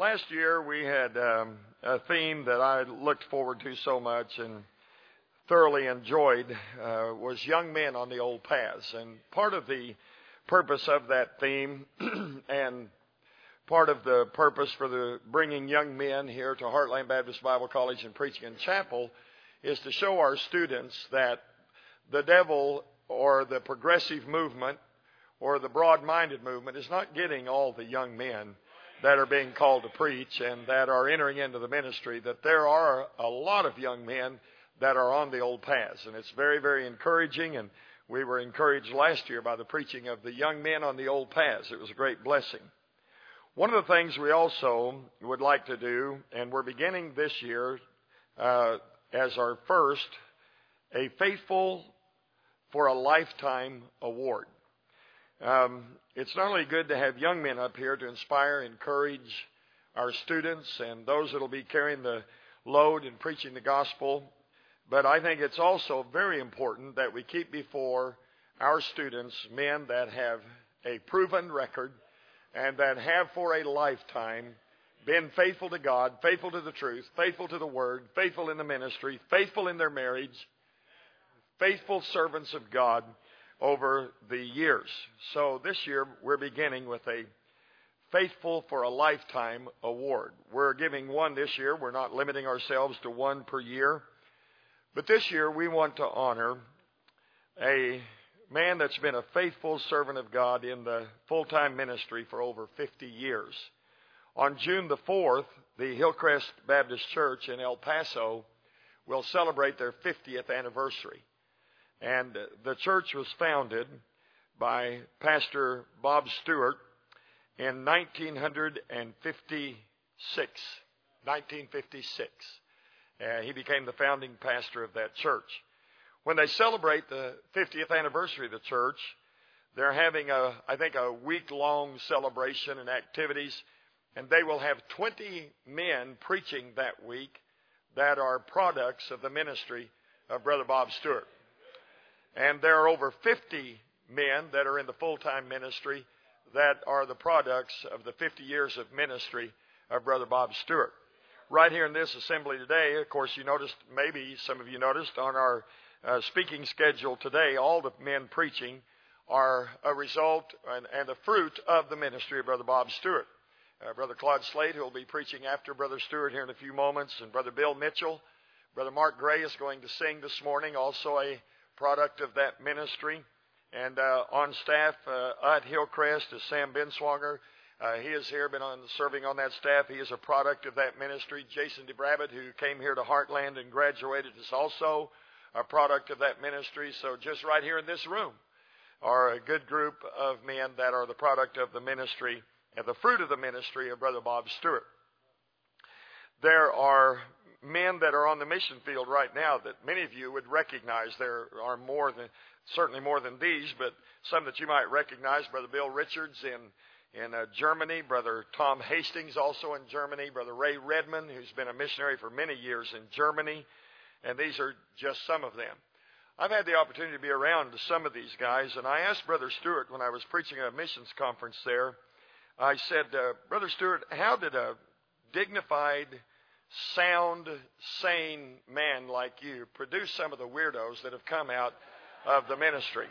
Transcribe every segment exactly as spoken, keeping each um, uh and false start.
Last year we had um, a theme that I looked forward to so much and thoroughly enjoyed uh, was young men on the old paths. And part of the purpose of that theme and part of the purpose for the bringing young men here to Heartland Baptist Bible College and preaching in chapel is to show our students that the devil or the progressive movement or the broad-minded movement is not getting all the young men that are being called to preach and that are entering into the ministry, that there are a lot of young men that are on the old paths. And it's very, very encouraging, and we were encouraged last year by the preaching of the young men on the old paths. It was a great blessing. One of the things we also would like to do, and we're beginning this year uh, as our first, a Faithful for a Lifetime Award. Um, it's not only good to have young men up here to inspire, encourage our students and those that will be carrying the load and preaching the gospel, but I think it's also very important that we keep before our students men that have a proven record and that have for a lifetime been faithful to God, faithful to the truth, faithful to the Word, faithful in the ministry, faithful in their marriage, faithful servants of God over the years. So this year we're beginning with a Faithful for a Lifetime Award. We're giving one this year. We're not limiting ourselves to one per year. But this year we want to honor a man that's been a faithful servant of God in the full-time ministry for over fifty years. On June the fourth, the Hillcrest Baptist Church in El Paso will celebrate their fiftieth anniversary. And the church was founded by Pastor Bob Stewart in nineteen fifty-six. nineteen fifty-six. Uh, he became the founding pastor of that church. When they celebrate the fiftieth anniversary of the church, they're having a, I think, a week-long celebration and activities, and they will have twenty men preaching that week that are products of the ministry of Brother Bob Stewart. And there are over fifty men that are in the full-time ministry that are the products of the fifty years of ministry of Brother Bob Stewart. Right here in this assembly today, of course, you noticed, maybe some of you noticed, on our uh, speaking schedule today, all the men preaching are a result and, and a fruit of the ministry of Brother Bob Stewart. Uh, Brother Claude Slade, who will be preaching after Brother Stewart here in a few moments, and Brother Bill Mitchell. Brother Mark Gray is going to sing this morning, also a product of that ministry. And uh, on staff uh, at Hillcrest is Sam Benswanger. Uh, he is here, been on serving on that staff. He is a product of that ministry. Jason DeBrabbit, who came here to Heartland and graduated, is also a product of that ministry. So just right here in this room are a good group of men that are the product of the ministry and the fruit of the ministry of Brother Bob Stewart. There are men that are on the mission field right now that many of you would recognize. There are more than, certainly more than these, but some that you might recognize. Brother Bill Richards in, in uh, Germany, Brother Tom Hastings also in Germany, Brother Ray Redmond, who's been a missionary for many years in Germany, and these are just some of them. I've had the opportunity to be around some of these guys, and I asked Brother Stewart when I was preaching at a missions conference there, I said, uh, Brother Stewart, how did a dignified, sound, sane man like you produce some of the weirdos that have come out of the ministry?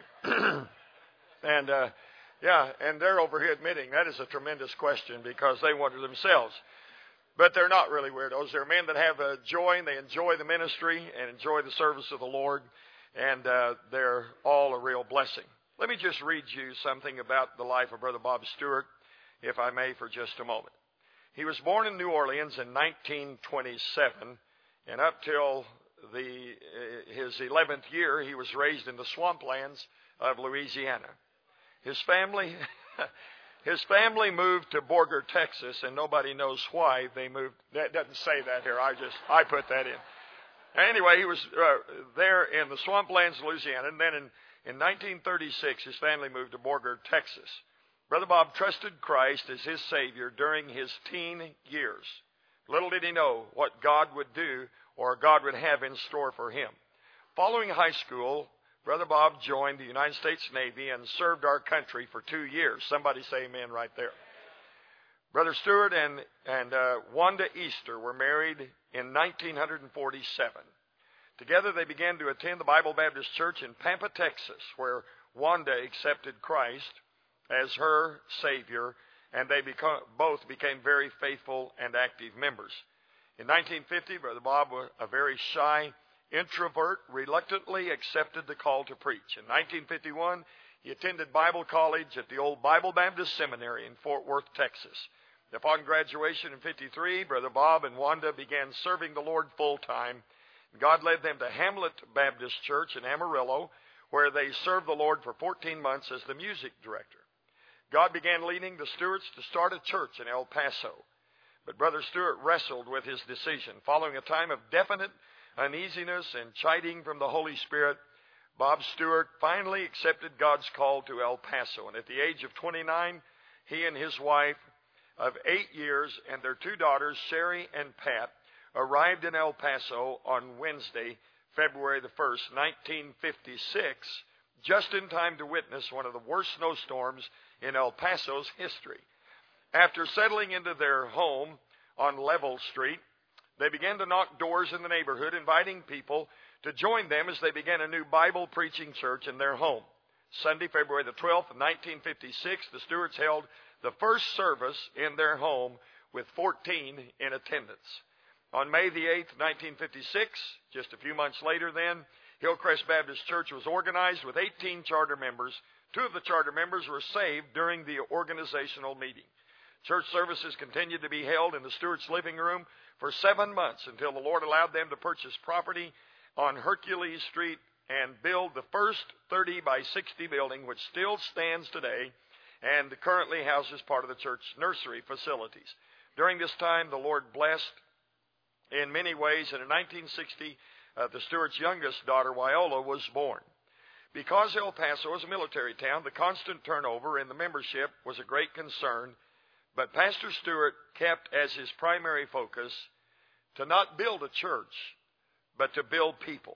and uh, yeah, and they're over here admitting that is a tremendous question because they wonder themselves. But they're not really weirdos. They're men that have a joy and they enjoy the ministry and enjoy the service of the Lord, and uh, they're all a real blessing. Let me just read you something about the life of Brother Bob Stewart, if I may, for just a moment. He was born in New Orleans in nineteen twenty-seven, and up till the, uh, his eleventh year, he was raised in the swamplands of Louisiana. His family, his family moved to Borger, Texas, and nobody knows why they moved. That doesn't say that here. I just I put that in. Anyway, he was uh, there in the swamplands of Louisiana, and then in, in nineteen thirty-six, his family moved to Borger, Texas. Brother Bob trusted Christ as his Savior during his teen years. Little did he know what God would do or God would have in store for him. Following high school, Brother Bob joined the United States Navy and served our country for two years. Somebody say amen right there. Brother Stewart and, and uh, Wanda Easter were married in nineteen forty-seven. Together they began to attend the Bible Baptist Church in Pampa, Texas, where Wanda accepted Christ as her Savior, and they become, both became very faithful and active members. In nineteen fifty, Brother Bob, a very shy introvert, reluctantly accepted the call to preach. In nineteen fifty-one, he attended Bible college at the old Bible Baptist Seminary in Fort Worth, Texas. Upon graduation in fifty-three, Brother Bob and Wanda began serving the Lord full-time. God led them to Hamlet Baptist Church in Amarillo, where they served the Lord for fourteen months as the music director. God began leading the Stewarts to start a church in El Paso. But Brother Stewart wrestled with his decision. Following a time of definite uneasiness and chiding from the Holy Spirit, Bob Stewart finally accepted God's call to El Paso. And at the age of twenty-nine, he and his wife of eight years and their two daughters, Sherry and Pat, arrived in El Paso on Wednesday, February the first, nineteen fifty-six, just in time to witness one of the worst snowstorms in El Paso's history. After settling into their home on Level Street, they began to knock doors in the neighborhood, inviting people to join them as they began a new Bible preaching church in their home. Sunday, February the twelfth, nineteen fifty-six, the Stewarts held the first service in their home with fourteen in attendance. On May the eighth, nineteen fifty-six, just a few months later then, Hillcrest Baptist Church was organized with eighteen charter members. Two of the charter members were saved during the organizational meeting. Church services continued to be held in the Stewarts' living room for seven months until the Lord allowed them to purchase property on Hercules Street and build the first thirty by sixty building, which still stands today and currently houses part of the church nursery facilities. During this time, the Lord blessed in many ways, and in nineteen sixty, uh, the Stewarts' youngest daughter, Wyola, was born. Because El Paso is a military town, the constant turnover in the membership was a great concern, but Pastor Stewart kept as his primary focus to not build a church, but to build people.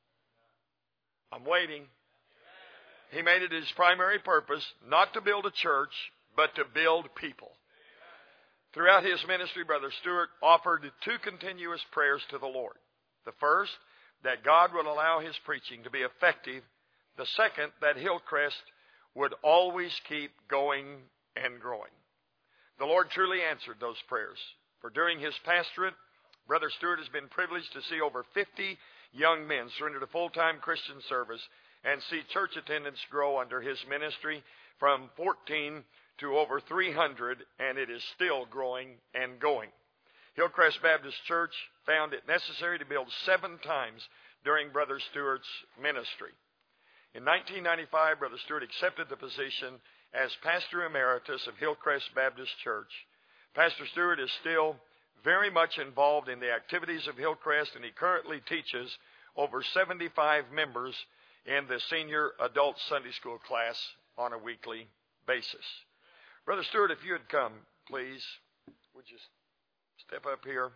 I'm waiting. He made it his primary purpose not to build a church, but to build people. Throughout his ministry, Brother Stewart offered two continuous prayers to the Lord. The first, that God would allow his preaching to be effective. The second, that Hillcrest would always keep going and growing. The Lord truly answered those prayers. For during his pastorate, Brother Stewart has been privileged to see over fifty young men surrender to full-time Christian service and see church attendance grow under his ministry from fourteen to over three hundred, and it is still growing and going. Hillcrest Baptist Church found it necessary to build seven times during Brother Stewart's ministry. In nineteen ninety-five, Brother Stewart accepted the position as Pastor Emeritus of Hillcrest Baptist Church. Pastor Stewart is still very much involved in the activities of Hillcrest, and he currently teaches over seventy-five members in the senior adult Sunday school class on a weekly basis. Brother Stewart, if you would come, please, would you step up here?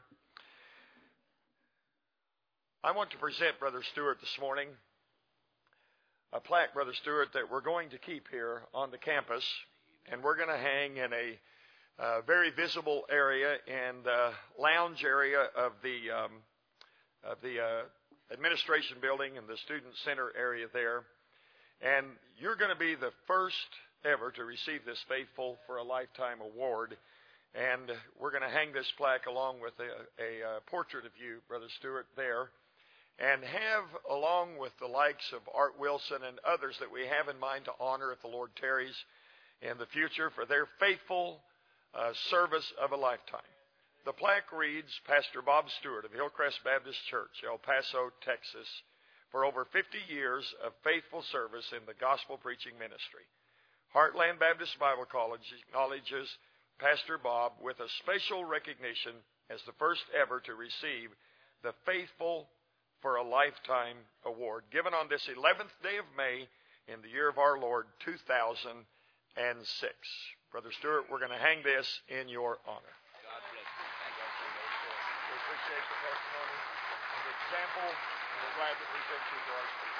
I want to present Brother Stewart this morning a plaque, Brother Stewart, that we're going to keep here on the campus, and we're going to hang in a uh, very visible area and uh, lounge area of the um, of the uh, administration building and the student center area there. And you're going to be the first ever to receive this Faithful for a Lifetime award. And we're going to hang this plaque along with a, a, a portrait of you, Brother Stewart, there. And have, along with the likes of Art Wilson and others that we have in mind to honor if the Lord tarries in the future for their faithful uh, service of a lifetime. The plaque reads, Pastor Bob Stewart of Hillcrest Baptist Church, El Paso, Texas, for over fifty years of faithful service in the gospel preaching ministry. Heartland Baptist Bible College acknowledges Pastor Bob with a special recognition as the first ever to receive the Faithful for a Lifetime award, given on this eleventh day of May in the year of our Lord, two thousand six. Brother Stewart, we're going to hang this in your honor. God bless you. Thank you. We appreciate the testimony and the example, and we're glad that we sent you to our school.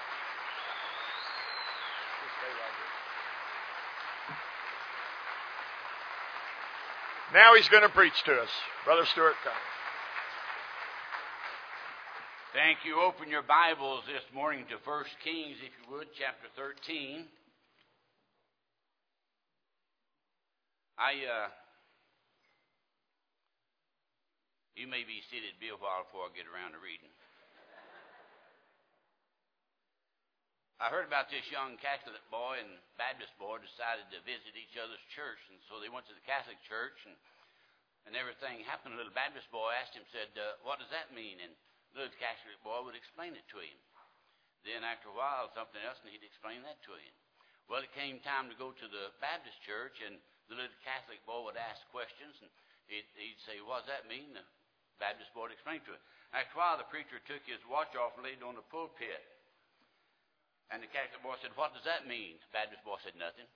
Just stay right here. Now he's going to preach to us. Brother Stewart, come. Thank you. Open your Bibles this morning to First Kings, if you would, chapter thirteen. I, uh, you may be seated, be a while before I get around to reading. I heard about this young Catholic boy and Baptist boy decided to visit each other's church, and so they went to the Catholic church, and, and everything happened. The little Baptist boy asked him, said, uh, what does that mean? And the little Catholic boy would explain it to him. Then after a while, something else, and he'd explain that to him. Well, it came time to go to the Baptist church, and the little Catholic boy would ask questions, and he'd, he'd say, what does that mean? The Baptist boy would explain to him. After a while, the preacher took his watch off and laid it on the pulpit. And the Catholic boy said, what does that mean? The Baptist boy said, nothing.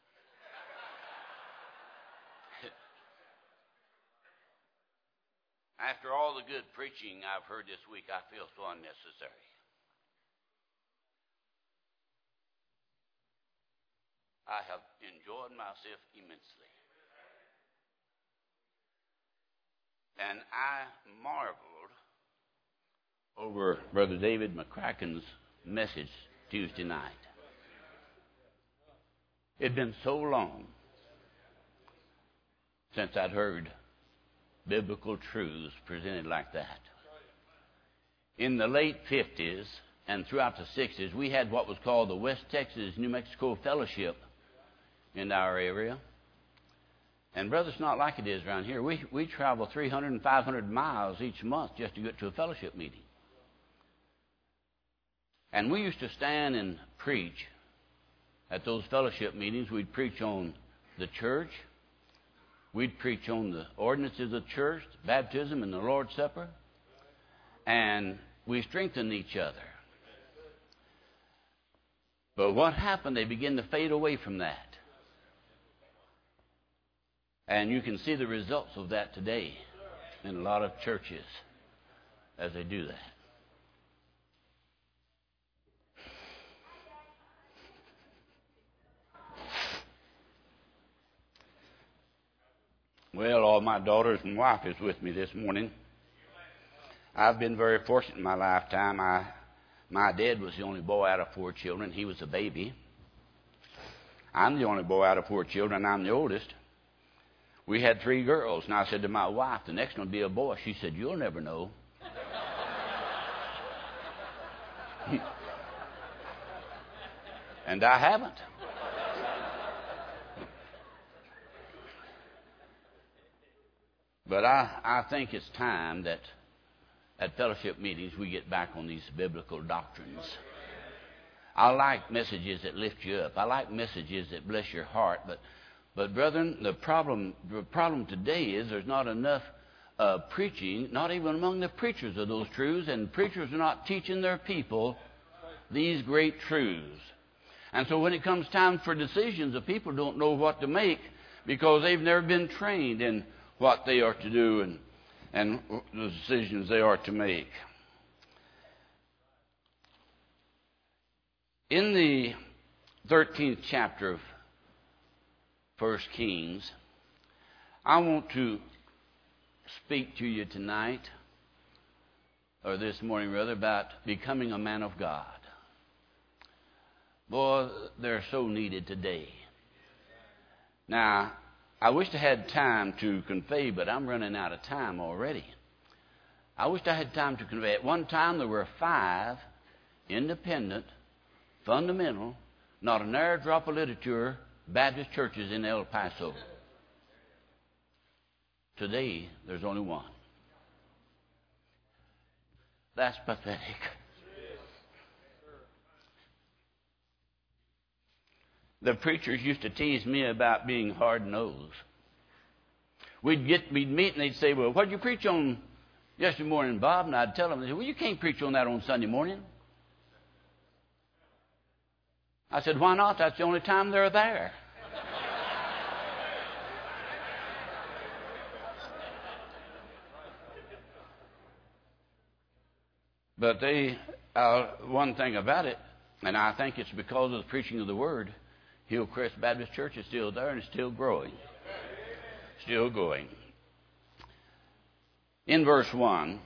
After all the good preaching I've heard this week, I feel so unnecessary. I have enjoyed myself immensely. And I marveled over Brother David McCracken's message Tuesday night. It had been so long since I'd heard biblical truths presented like that. In the late fifties and throughout the sixties, we had what was called the West Texas New Mexico Fellowship in our area. And brother, it's not like it is around here. We, we travel three hundred and five hundred miles each month just to get to a fellowship meeting. And we used to stand and preach at those fellowship meetings. We'd preach on the church. We'd preach on the ordinances of the church, baptism and the Lord's Supper. And we strengthened each other. But what happened? They began to fade away from that. And you can see the results of that today in a lot of churches as they do that. Well, all my daughters and wife is with me this morning. I've been very fortunate in my lifetime. I, my dad was the only boy out of four children. He was a baby. I'm the only boy out of four children. I'm the oldest. We had three girls, and I said to my wife, the next one will be a boy. She said, you'll never know. And I haven't. But I, I think it's time that at fellowship meetings we get back on these biblical doctrines. I like messages that lift you up. I like messages that bless your heart. But, but brethren, the problem, the problem today is there's not enough uh, preaching, not even among the preachers of those truths, and preachers are not teaching their people these great truths. And so when it comes time for decisions, the people don't know what to make because they've never been trained in what they are to do and, and the decisions they are to make. In the thirteenth chapter of First Kings, I want to speak to you tonight, or this morning rather, about becoming a man of God. Boy, they're so needed today. Now, I wished I had time to convey, but I'm running out of time already. I wished I had time to convey. At one time, there were five independent, fundamental, not an air drop of literature Baptist churches in El Paso. Today, there's only one. That's pathetic. The preachers used to tease me about being hard-nosed. We'd get, we'd meet and they'd say, well, what did you preach on yesterday morning, Bob? And I'd tell them, they said, well, you can't preach on that on Sunday morning. I said, why not? That's the only time they're there. But they, uh, one thing about it, and I think it's because of the preaching of the Word, Hillcrest Baptist Church is still there and it's still growing. Still going. in verse one,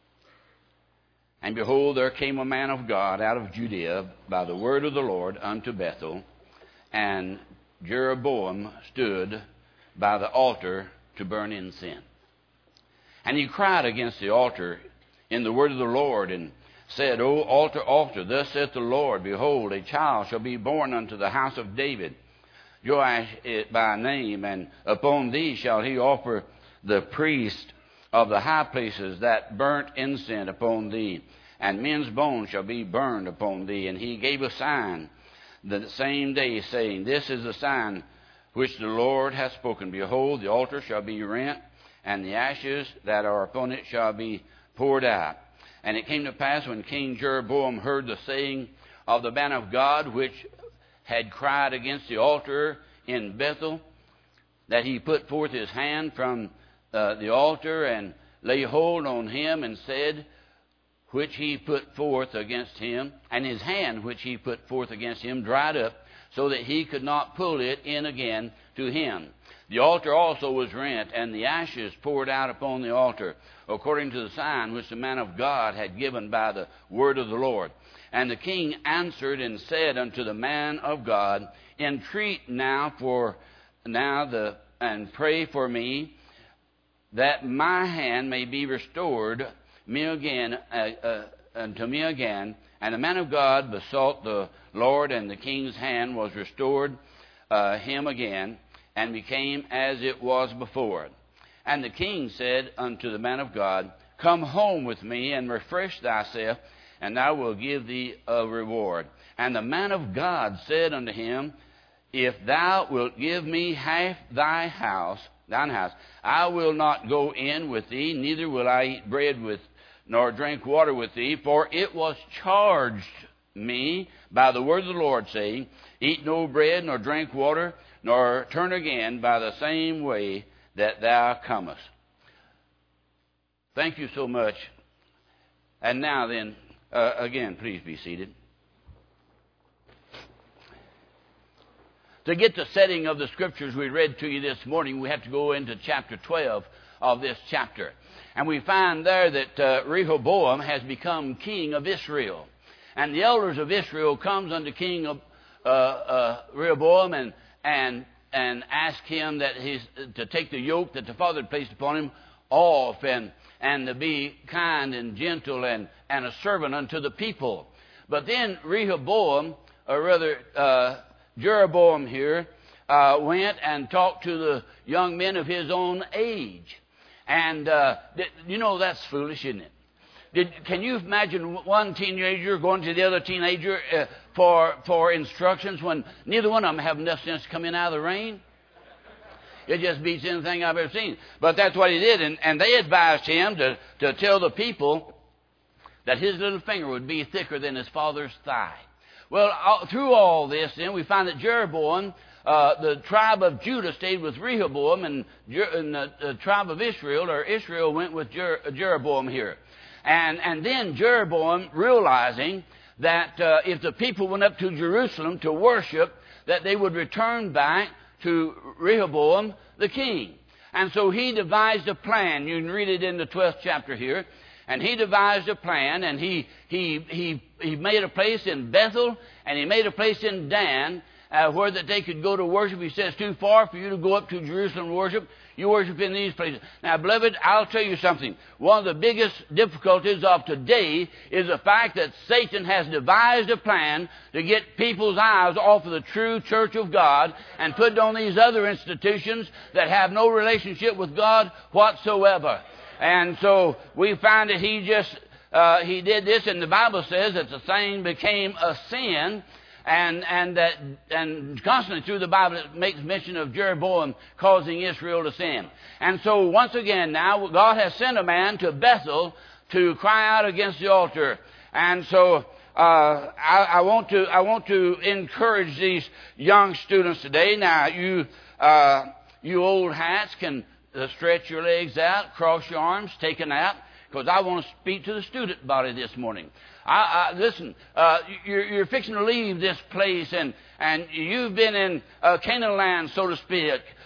and behold, there came a man of God out of Judea by the word of the Lord unto Bethel, and Jeroboam stood by the altar to burn incense. And he cried against the altar in the word of the Lord, and said, O altar, altar, thus saith the Lord, behold, a child shall be born unto the house of David, Joash by name, and upon thee shall he offer the priest of the high places that burnt incense upon thee, and men's bones shall be burned upon thee. And he gave a sign the same day, saying, This is the sign which the Lord hath spoken. Behold, the altar shall be rent, and the ashes that are upon it shall be poured out. And it came to pass, when King Jeroboam heard the saying of the man of God, which had cried against the altar in Bethel, that he put forth his hand from uh, the altar, and laid hold on him, and said, which he put forth against him, and his hand which he put forth against him dried up, so that he could not pull it in again to him. The altar also was rent, and the ashes poured out upon the altar, according to the sign which the man of God had given by the word of the Lord. And the king answered and said unto the man of God, Entreat now for now the and pray for me, that my hand may be restored me again uh, uh, unto me again. And the man of God besought the Lord, and the king's hand was restored uh, him again, and became as it was before. And the king said unto the man of God, Come home with me, and refresh thyself, and I will give thee a reward. And the man of God said unto him, If thou wilt give me half thy house, thine house, I will not go in with thee, neither will I eat bread with nor drink water with thee, for it was charged me by the word of the Lord, saying, Eat no bread, nor drink water, nor turn again by the same way that thou comest. Thank you so much. And now then, uh, again, please be seated. To get the setting of the scriptures we read to you this morning, we have to go into chapter twelve of this chapter. And we find there that uh, Rehoboam has become king of Israel. And the elders of Israel comes unto King of, uh, uh, Rehoboam and and and ask him that he's to take the yoke that the father had placed upon him off, and and to be kind and gentle and, and a servant unto the people. But then Rehoboam, or rather uh, Jeroboam here, uh, went and talked to the young men of his own age. And, uh, you know, that's foolish, isn't it? Did, can you imagine one teenager going to the other teenager uh, for for instructions when neither one of them have enough sense to come in out of the rain? It just beats anything I've ever seen. But that's what he did. And, and they advised him to, to tell the people that his little finger would be thicker than his father's thigh. Well, all, through all this, then, we find that Jeroboam, Uh, the tribe of Judah stayed with Rehoboam, and, Jer- and the, the tribe of Israel, or Israel, went with Jer- Jeroboam here. And, and then Jeroboam, realizing that uh, if the people went up to Jerusalem to worship, that they would return back to Rehoboam the king. And so he devised a plan. You can read it in the twelfth chapter here. And he devised a plan, and he, he, he, he made a place in Bethel, and he made a place in Dan, Uh, where that they could go to worship. He says, too far for you to go up to Jerusalem to worship. You worship in these places. Now, beloved, I'll tell you something. One of the biggest difficulties of today is the fact that Satan has devised a plan to get people's eyes off of the true church of God and put on these other institutions that have no relationship with God whatsoever. And so we find that he just, uh, he did this, and the Bible says that the thing became a sin. And and that and constantly through the Bible it makes mention of Jeroboam causing Israel to sin. And so once again now God has sent a man to Bethel to cry out against the altar. And so uh, I, I want to I want to encourage these young students today. Now you uh, you old hats can uh, stretch your legs out, cross your arms, take a nap, because I want to speak to the student body this morning. I, I, listen, uh, you're, you're fixing to leave this place, and, and you've been in uh, Canaan land, so to speak,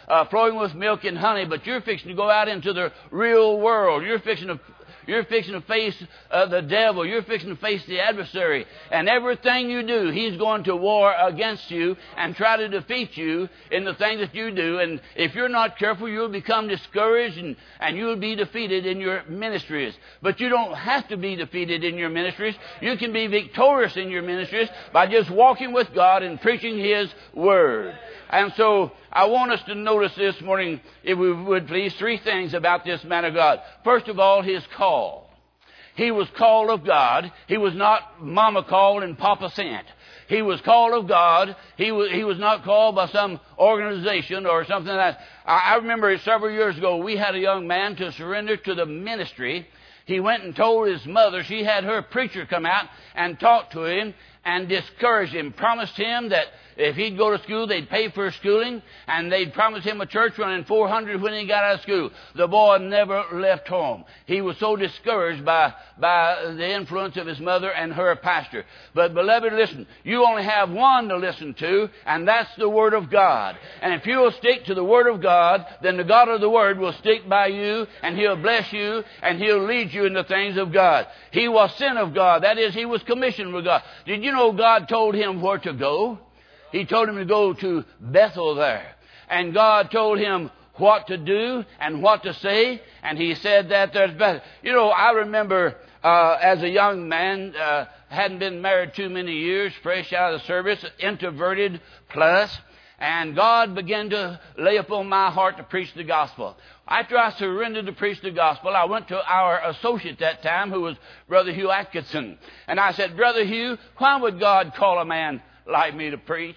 uh, flowing with milk and honey, but you're fixing to go out into the real world. You're fixing to You're fixing to face uh, the devil. You're fixing to face the adversary. And everything you do, he's going to war against you and try to defeat you in the things that you do. And if you're not careful, you'll become discouraged and, and you'll be defeated in your ministries. But you don't have to be defeated in your ministries. You can be victorious in your ministries by just walking with God and preaching His Word. And so I want us to notice this morning, if we would please, three things about this man of God. First of all, his call. He was called of God. He was not mama called and papa sent. He was called of God. He was, he was not called by some organization or something like that. I, I remember several years ago, we had a young man to surrender to the ministry. He went and told his mother. She had her preacher come out and talk to him and discouraged him, promised him that if he'd go to school, they'd pay for his schooling, and they'd promise him a church running four hundred when he got out of school. The boy never left home. He was so discouraged by, by the influence of his mother and her pastor. But, beloved, listen, you only have one to listen to, and that's the Word of God. And if you will stick to the Word of God, then the God of the Word will stick by you, and He'll bless you, and He'll lead you in the things of God. He was sent of God. That is, he was commissioned with God. Did you know God told him where to go? He told him to go to Bethel there. And God told him what to do and what to say. And he said that there's Bethel. You know, I remember uh, as a young man, uh, hadn't been married too many years, fresh out of the service, introverted plus. And God began to lay upon my heart to preach the gospel. After I surrendered to preach the gospel, I went to our associate at that time, who was Brother Hugh Atkinson. And I said, Brother Hugh, why would God call a man like me to preach?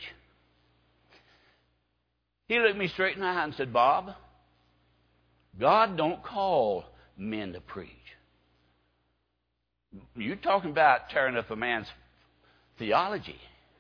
He looked me straight in the eye and said, Bob, God don't call men to preach. You're talking about tearing up a man's theology.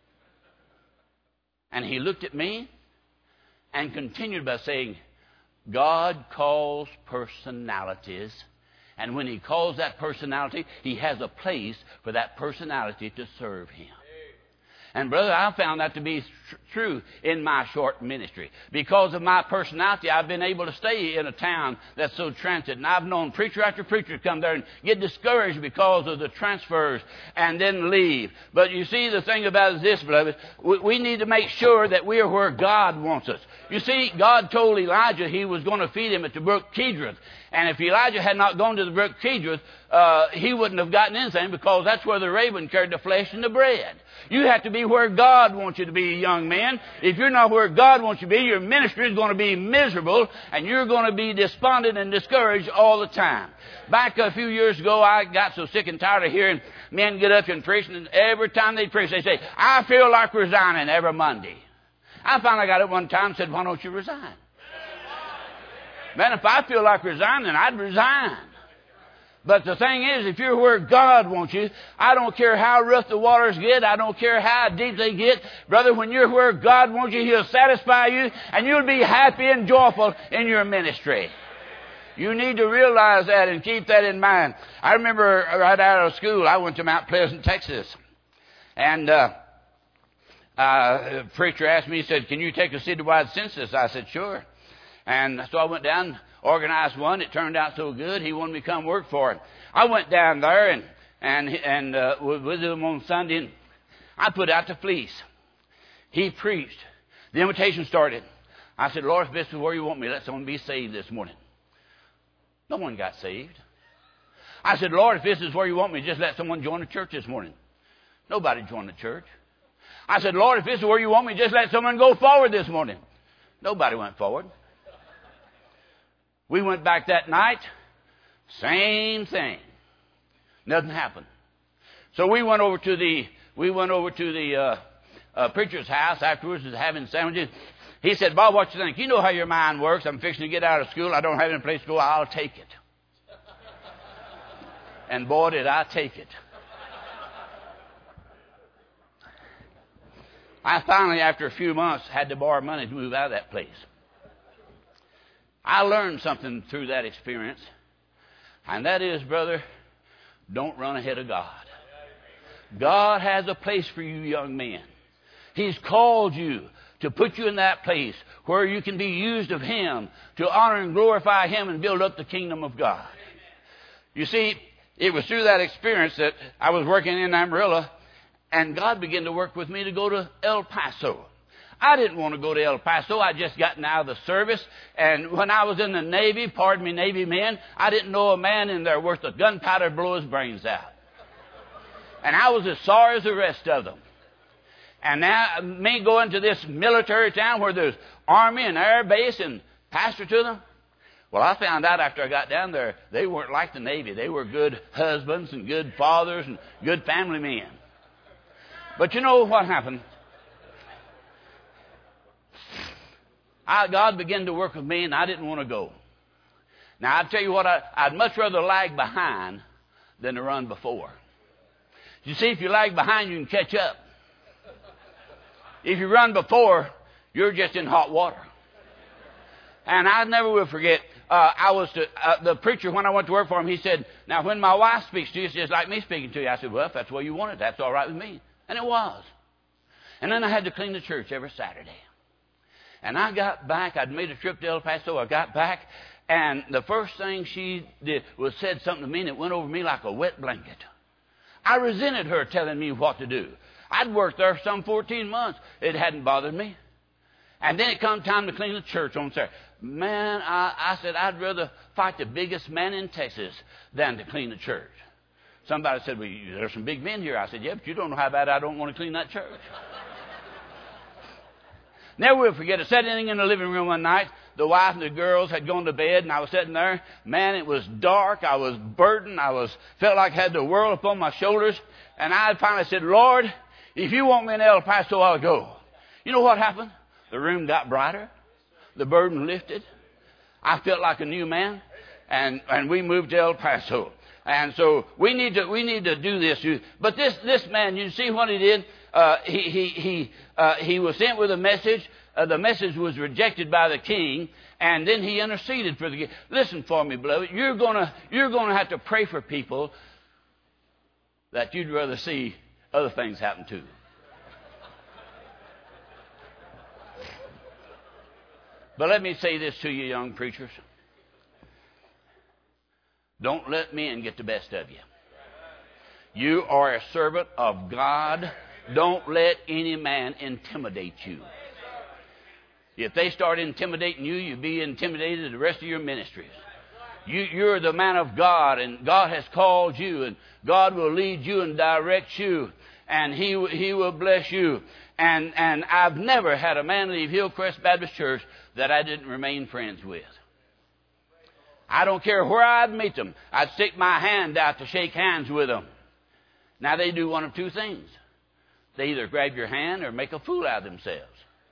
And he looked at me and continued by saying, God calls personalities. And when He calls that personality, He has a place for that personality to serve Him. And, brother, I found that to be tr- true in my short ministry. Because of my personality, I've been able to stay in a town that's so transit. And I've known preacher after preacher come there and get discouraged because of the transfers and then leave. But you see, the thing about it is this, beloved. We, we need to make sure that we are where God wants us. You see, God told Elijah He was going to feed him at the brook Kidron. And if Elijah had not gone to the brook Kidron, uh, he wouldn't have gotten anything, because that's where the raven carried the flesh and the bread. You have to be where God wants you to be, young man. If you're not where God wants you to be, your ministry is going to be miserable, and you're going to be despondent and discouraged all the time. Back a few years ago, I got so sick and tired of hearing men get up and preach, and every time they preach, they say, I feel like resigning every Monday. I finally got up one time and said, why don't you resign? Man, if I feel like resigning, I'd resign. But the thing is, if you're where God wants you, I don't care how rough the waters get, I don't care how deep they get, brother, when you're where God wants you, He'll satisfy you, and you'll be happy and joyful in your ministry. You need to realize that and keep that in mind. I remember right out of school, I went to Mount Pleasant, Texas. And uh, uh, a preacher asked me, he said, can you take a citywide census? I said, sure. And so I went down, organized one. It turned out so good, he wanted me to come work for him. I went down there and and and uh, was with him on Sunday. And I put out the fleece. He preached. The invitation started. I said, Lord, if this is where you want me, let someone be saved this morning. No one got saved. I said, Lord, if this is where you want me, just let someone join the church this morning. Nobody joined the church. I said, Lord, if this is where you want me, just let someone go forward this morning. Nobody went forward. We went back that night, same thing. Nothing happened. So we went over to the we went over to the uh, uh, preacher's house afterwards, was having sandwiches. He said, Bob, what you think? You know how your mind works. I'm fixing to get out of school. I don't have any place to go. I'll take it. And boy, did I take it. I finally, after a few months, had to borrow money to move out of that place. I learned something through that experience, and that is, brother, don't run ahead of God. God has a place for you young men. He's called you to put you in that place where you can be used of Him to honor and glorify Him and build up the kingdom of God. You see, it was through that experience that I was working in Amarillo, and God began to work with me to go to El Paso. I didn't want to go to El Paso. I just gotten out of the service. And when I was in the Navy, pardon me, Navy men, I didn't know a man in there worth of gunpowder to blow his brains out. And I was as sorry as the rest of them. And now, me going to this military town where there's Army and Air Base and pastor to them. Well, I found out after I got down there, they weren't like the Navy. They were good husbands and good fathers and good family men. But you know what happened? I, God began to work with me, and I didn't want to go. Now, I'll tell you what, I, I'd much rather lag behind than to run before. You see, if you lag behind, you can catch up. If you run before, you're just in hot water. And I never will forget, uh, I was to, uh, the preacher, when I went to work for him, he said, now, when my wife speaks to you, it's just like me speaking to you. I said, well, if that's the way you want it, that's all right with me. And it was. And then I had to clean the church every Saturday. And I got back. I'd made a trip to El Paso. I got back. And the first thing she did was said something to me, and it went over me like a wet blanket. I resented her telling me what to do. I'd worked there for some fourteen months. It hadn't bothered me. And then it come time to clean the church on Saturday. Man, I, I said, I'd rather fight the biggest man in Texas than to clean the church. Somebody said, well, there's some big men here. I said, yeah, but you don't know how bad I don't want to clean that church. Never will forget it. Sitting in the living room one night, the wife and the girls had gone to bed, and I was sitting there. Man, it was dark. I was burdened. I was felt like I had the world upon my shoulders. And I finally said, Lord, if you want me in El Paso, I'll go. You know what happened? The room got brighter. The burden lifted. I felt like a new man. And, and we moved to El Paso. And so we need to we need to do this. But this this man, you see what he did? Uh, he he he uh, he was sent with a message. Uh, the message was rejected by the king, and then he interceded for the king. Listen for me, beloved. You're gonna you're gonna have to pray for people that you'd rather see other things happen to. But let me say this to you, young preachers. Don't let men get the best of you. You are a servant of God. Don't let any man intimidate you. If they start intimidating you, you'll be intimidated the rest of your ministries. You, you're the man of God, and God has called you, and God will lead you and direct you, and He, he will bless you. And, and I've never had a man leave Hillcrest Baptist Church that I didn't remain friends with. I don't care where I'd meet them. I'd stick my hand out to shake hands with them. Now, they do one of two things. They either grab your hand or make a fool out of themselves.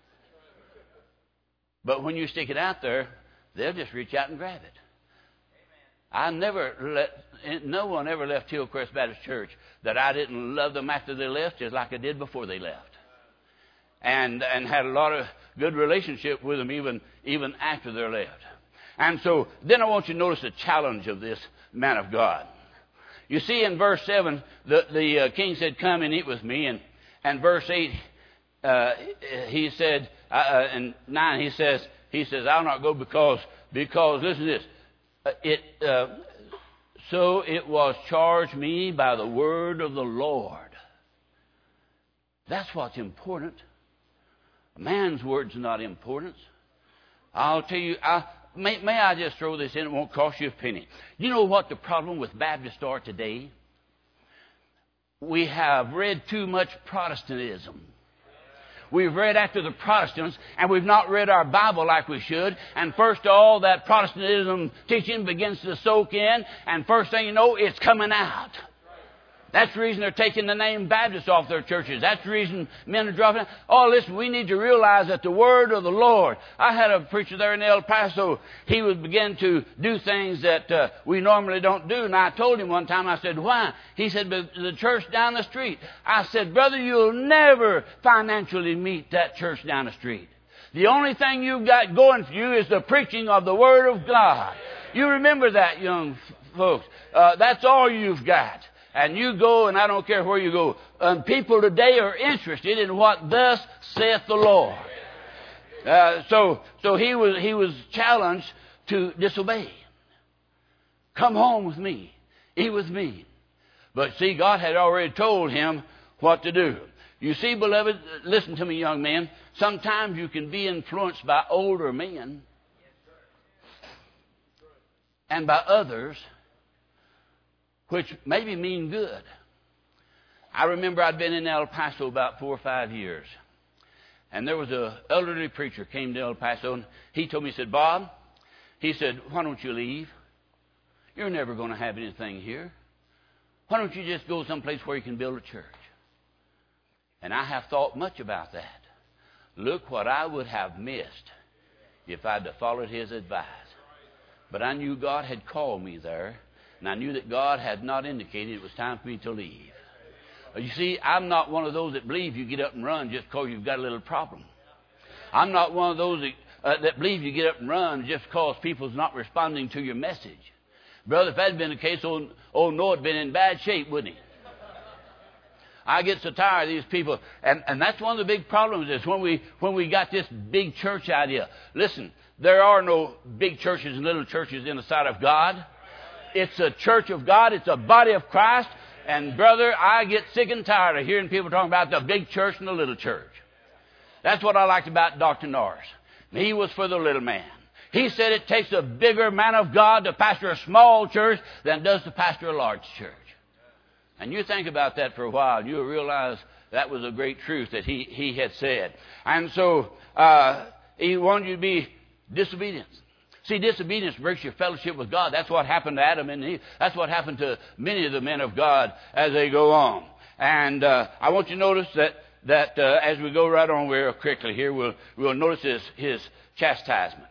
But when you stick it out there, they'll just reach out and grab it. I never let, no one ever left Hillcrest Baptist Church that I didn't love them after they left just like I did before they left. And, and had a lot of good relationship with them even, even after they left. And so then I want you to notice the challenge of this man of God. You see in verse seven, the, the uh, king said, come and eat with me. And, and verse eight, uh, he said, uh, and nine, he says, he says, I'll not go because, because, listen to this. Uh, it, uh, so it was charged me by the word of the Lord. That's what's important. A man's word's not important. I'll tell you, I, May, may I just throw this in? It won't cost you a penny. You know what the problem with Baptists are today? We have read too much Protestantism. We've read after the Protestants, and we've not read our Bible like we should. And first of all, that Protestantism teaching begins to soak in, and first thing you know, it's coming out. That's the reason they're taking the name Baptist off their churches. That's the reason men are dropping out. Oh, listen, we need to realize that the word of the Lord. I had a preacher there in El Paso. He would begin to do things that uh, we normally don't do. And I told him one time, I said, why? He said, but the church down the street. I said, brother, you'll never financially meet that church down the street. The only thing you've got going for you is the preaching of the Word of God. You remember that, young folks. Uh, that's all you've got. And you go, and I don't care where you go. Um, people today are interested in what thus saith the Lord. Uh, so so he was he was challenged to disobey. Come home with me. Eat with me. But see, God had already told him what to do. You see, beloved, listen to me, young man. Sometimes you can be influenced by older men and by others, which maybe mean good. I remember I'd been in El Paso about four or five years. And there was an elderly preacher came to El Paso, and he told me, he said, Bob, he said, why don't you leave? You're never going to have anything here. Why don't you just go someplace where you can build a church? And I have thought much about that. Look what I would have missed if I'd have followed his advice. But I knew God had called me there, and I knew that God had not indicated it was time for me to leave. You see, I'm not one of those that believe you get up and run just because you've got a little problem. I'm not one of those that, uh, that believe you get up and run just because people's not responding to your message. Brother, if that had been the case, old, old Noah had been in bad shape, wouldn't he? I get so tired of these people. And, and that's one of the big problems is when we, when we got this big church idea. Listen, there are no big churches and little churches in the sight of God. It's a church of God. It's a body of Christ. And, brother, I get sick and tired of hearing people talking about the big church and the little church. That's what I liked about Doctor Norris. He was for the little man. He said it takes a bigger man of God to pastor a small church than it does to pastor a large church. And you think about that for a while, and you'll realize that was a great truth that he, he had said. And so uh, he wanted you to be disobedient. See, disobedience breaks your fellowship with God. That's what happened to Adam and Eve. That's what happened to many of the men of God as they go on. And uh, I want you to notice that that uh, as we go right on real quickly here, we'll we'll notice his, his chastisement.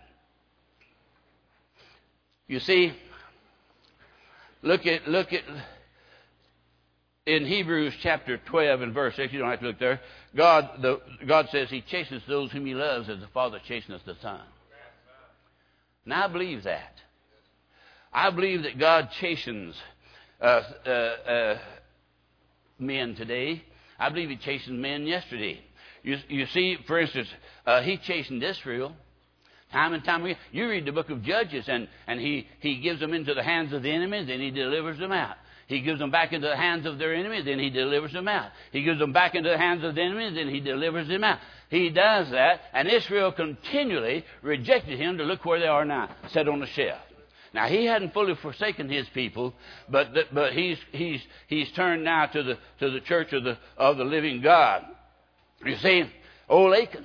You see, look at look at in Hebrews chapter twelve and verse six. You don't have to look there. God the God says He chastens those whom He loves as the Father chasteneth the Son. Now, I believe that. I believe that God chastens uh, uh, uh, men today. I believe He chastened men yesterday. You, you see, for instance, uh, He chastened Israel time and time again. You read the book of Judges, and, and he, he gives them into the hands of the enemies, then He delivers them out. He gives them back into the hands of their enemies, then He delivers them out. He gives them back into the hands of the enemies, then He delivers them out. He does that, and Israel continually rejected Him to look where they are now, set on the shelf. Now, He hadn't fully forsaken His people, but the, but he's he's he's turned now to the to the church of the of the living God. You see, old Achan,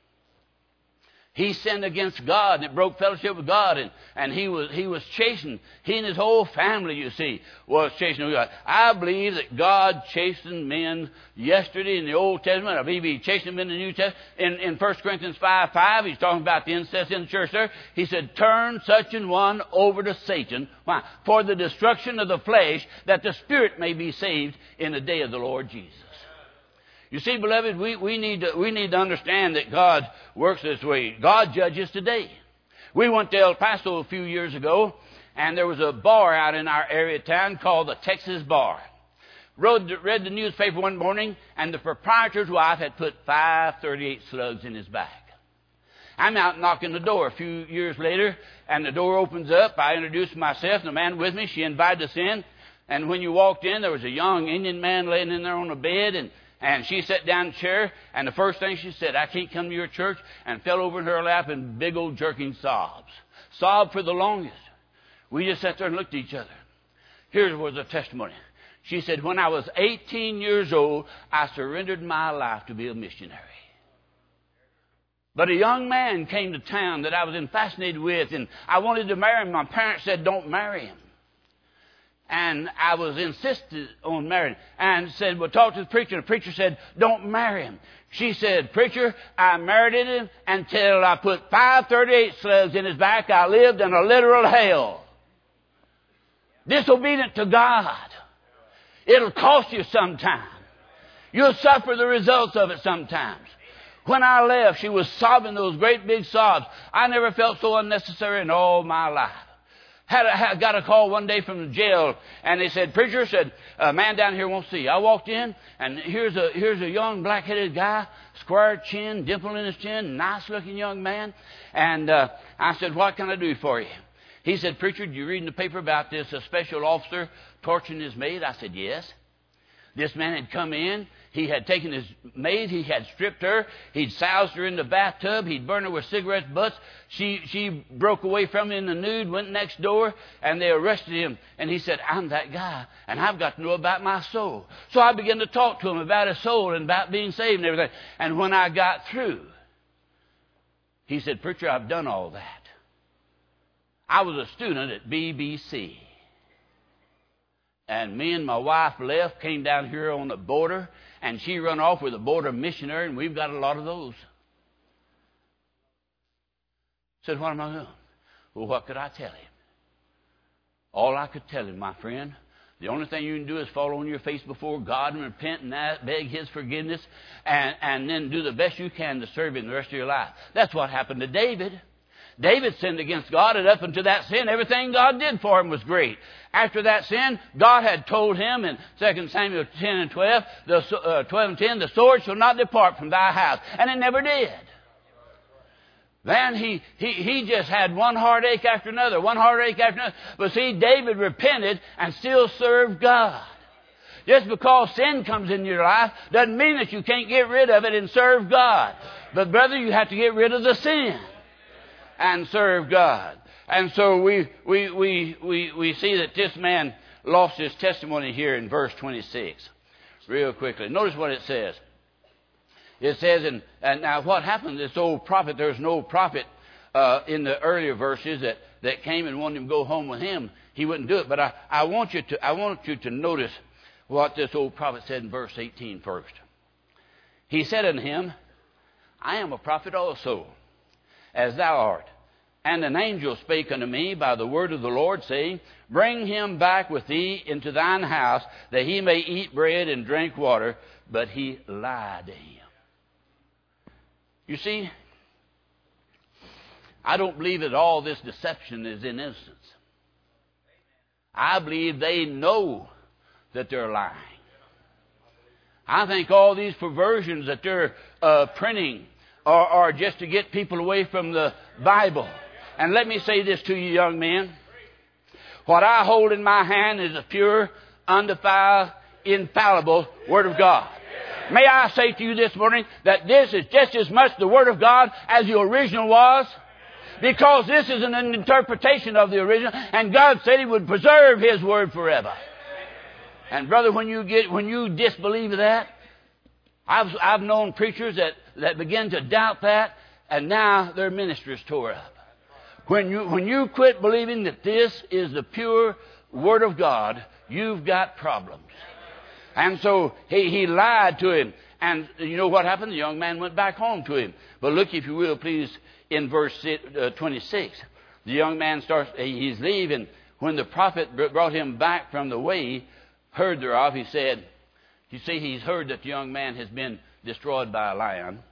he sinned against God, and it broke fellowship with God, and, and he was he was chastened. He and his whole family, you see, was chastened with God. I believe that God chastened men yesterday in the Old Testament. I believe He chastened them in the New Testament. In, in First Corinthians five five, He's talking about the incest in the church there. He said, turn such an one over to Satan. Why? For the destruction of the flesh, that the spirit may be saved in the day of the Lord Jesus. You see, beloved, we, we, need to, we need to understand that God works this way. God judges today. We went to El Paso a few years ago, and there was a bar out in our area town called the Texas Bar. Read, read the newspaper one morning, and the proprietor's wife had put five thirty-eight slugs in his back. I'm out knocking the door a few years later, and the door opens up. I introduced myself, and the man with me, she invited us in. And when you walked in, there was a young Indian man laying in there on a bed, and And she sat down in a chair, and the first thing she said, I can't come to your church, and fell over in her lap in big old jerking sobs. Sobbed for the longest. We just sat there and looked at each other. Here was a testimony. She said, when I was eighteen years old, I surrendered my life to be a missionary. But a young man came to town that I was fascinated with, and I wanted to marry him. My parents said, don't marry him. And I was insisted on marrying him. And said, well, talk to the preacher. And the preacher said, don't marry him. She said, preacher, I married him until I put five thirty-eight slugs in his back. I lived in a literal hell. Disobedient to God. It'll cost you sometime. You'll suffer the results of it sometimes. When I left, she was sobbing those great big sobs. I never felt so unnecessary in all my life. Had, a, had got a call one day from the jail, and they said, "Preacher said a man down here wants to see you." I walked in, and here's a here's a young black-headed guy, square chin, dimple in his chin, nice-looking young man. And uh, I said, "What can I do for you?" He said, "Preacher, did you read in the paper about this a special officer torturing his maid?" I said, "Yes." This man had come in. He had taken his maid. He had stripped her. He'd soused her in the bathtub. He'd burned her with cigarette butts. She she broke away from him in the nude, went next door, and they arrested him. And he said, "I'm that guy, and I've got to know about my soul." So I began to talk to him about his soul and about being saved and everything. And when I got through, he said, "Preacher, I've done all that. I was a student at B B C. And me and my wife left, came down here on the border, and she run off with a border missionary, and we've got a lot of those." Said, "What am I doing?" Well, what could I tell him? All I could tell him, my friend, the only thing you can do is fall on your face before God and repent and ask, beg His forgiveness, and, and then do the best you can to serve Him the rest of your life. That's what happened to David. David sinned against God, and up until that sin, everything God did for him was great. After that sin, God had told him in Second Samuel ten and twelve, the, uh, twelve and ten, "The sword shall not depart from thy house." And it never did. Then he, he, he just had one heartache after another, one heartache after another. But see, David repented and still served God. Just because sin comes in your life doesn't mean that you can't get rid of it and serve God. But brother, you have to get rid of the sin and serve God. And so we we we we we see that this man lost his testimony here in verse twenty-six. Real quickly. Notice what it says. It says, and, and now what happened to this old prophet? There's an old prophet uh, in the earlier verses that, that came and wanted him to go home with him. He wouldn't do it. But I, I want you to I want you to notice what this old prophet said in verse eighteen first. He said unto him, "I am a prophet also, as thou art. And an angel spake unto me by the word of the Lord, saying, Bring him back with thee into thine house, that he may eat bread and drink water. But he lied to him." You see, I don't believe that all this deception is in innocence. I believe they know that they're lying. I think all these perversions that they're uh, printing are, are just to get people away from the Bible. And let me say this to you, young men. What I hold in my hand is a pure, undefiled, infallible Word of God. May I say to you this morning that this is just as much the Word of God as the original was? Because this is an interpretation of the original, and God said He would preserve His Word forever. And brother, when you get when you disbelieve that, I've I've known preachers that, that begin to doubt that, and now their ministries tore up. When you when you quit believing that this is the pure Word of God, you've got problems. And so he, he lied to him. And you know what happened? The young man went back home to him. But look, if you will, please, in verse twenty-six. The young man starts, he's leaving. When the prophet brought him back from the way, heard thereof, he said, you see, he's heard that the young man has been destroyed by a lion.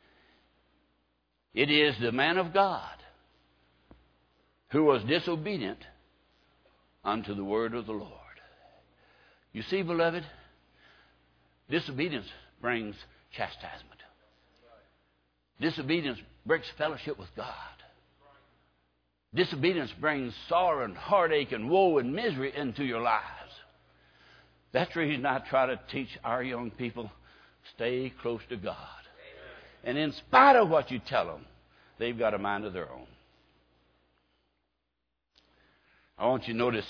It is the man of God who was disobedient unto the word of the Lord. You see, beloved, disobedience brings chastisement. Disobedience breaks fellowship with God. Disobedience brings sorrow and heartache and woe and misery into your lives. That's the reason I try to teach our young people, stay close to God. And in spite of what you tell them, they've got a mind of their own. I want you to notice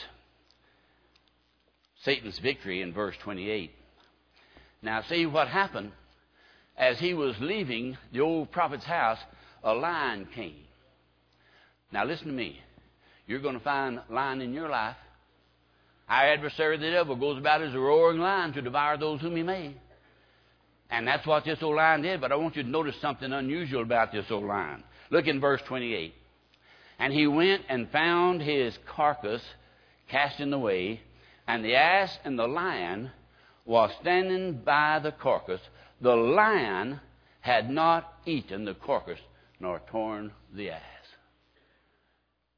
Satan's victory in verse twenty-eight. Now see what happened. As he was leaving the old prophet's house, a lion came. Now listen to me. You're going to find a lion in your life. Our adversary, the devil, goes about as a roaring lion to devour those whom he may. And that's what this old lion did. But I want you to notice something unusual about this old lion. Look in verse twenty-eight. And he went and found his carcass cast in the way, and the ass and the lion was standing by the carcass. The lion had not eaten the carcass, nor torn the ass.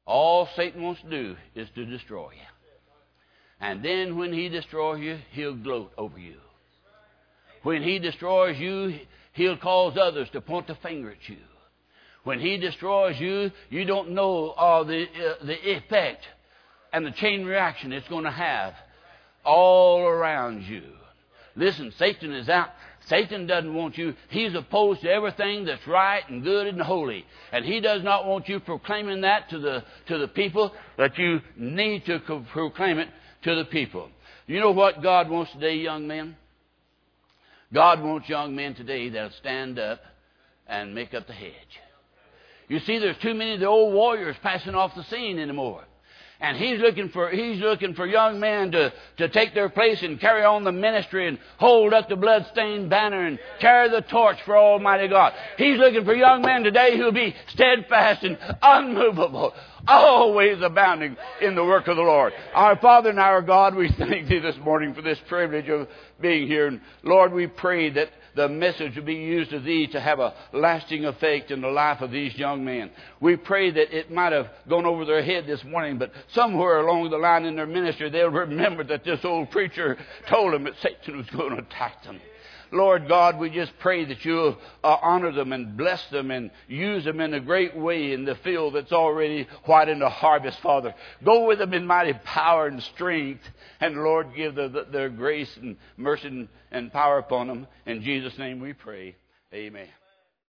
All Satan wants to do is to destroy you. And then when he destroys you, he'll gloat over you. When he destroys you, he'll cause others to point the finger at you. When he destroys you, you don't know all the, uh, the effect and the chain reaction it's going to have all around you. Listen, Satan is out. Satan doesn't want you. He's opposed to everything that's right and good and holy. And he does not want you proclaiming that to the, to the people, that you need to co- proclaim it to the people. You know what God wants today, young men? God wants young men today that'll stand up and make up the hedge. You see, there's too many of the old warriors passing off the scene anymore. And he's looking for he's looking for young men to, to take their place and carry on the ministry and hold up the bloodstained banner and carry the torch for Almighty God. He's looking for young men today who'll be steadfast and unmovable, always abounding in the work of the Lord. Our Father and our God, we thank Thee this morning for this privilege of being here. And Lord, we pray that the message will be used of Thee to have a lasting effect in the life of these young men. We pray that it might have gone over their head this morning, but somewhere along the line in their ministry, they'll remember that this old preacher told them that Satan was going to attack them. Lord God, we just pray that you'll uh, honor them and bless them and use them in a great way in the field that's already white in the harvest, Father. Go with them in mighty power and strength. And Lord, give the, the, their grace and mercy and, and power upon them. In Jesus' name we pray. Amen.